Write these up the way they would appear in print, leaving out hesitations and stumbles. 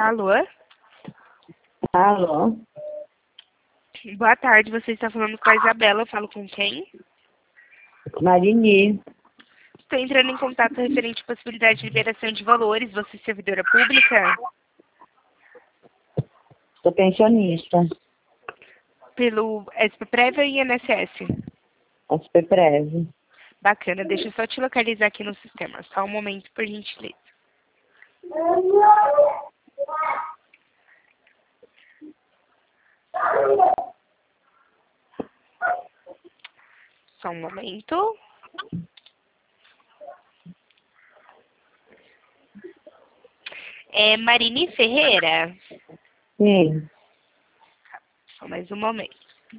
Alô? Alô? Boa tarde, você está falando com a Isabela, eu falo com quem? Marini, Estou entrando em contato referente à possibilidade de liberação de valores, você é servidora pública? sou pensionista, Pelo SPPREV e INSS? SPPREV. Bacana, deixa eu só te localizar aqui no sistema, só um momento, por gentileza. Só um momento. É Marini Ferreira? Sim, Só mais um momento.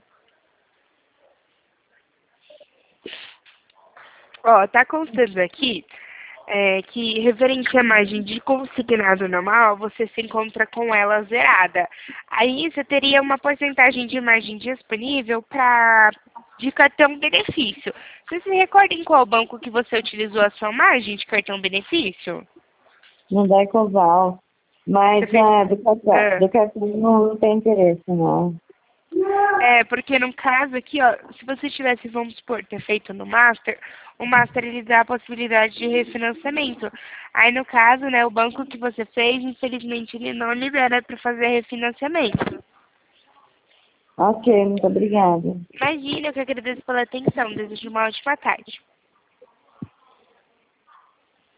Ó, tá constando aqui que referente à margem de consignado normal, você se encontra com ela zerada. Aí você teria uma porcentagem de margem disponível de cartão benefício. Você se recorda em qual banco que você utilizou a sua margem de cartão benefício? não dá Ecoval. Mas Você fez... do cartão não tem interesse, não. Porque no caso aqui, ó, se você tivesse, vamos supor, ter feito no Master, o Master ele dá a possibilidade de refinanciamento. Aí no caso, né, o banco que você fez, infelizmente, ele não libera para fazer refinanciamento. Ok, muito obrigada. Imagina, eu que agradeço pela atenção. Desejo uma ótima tarde.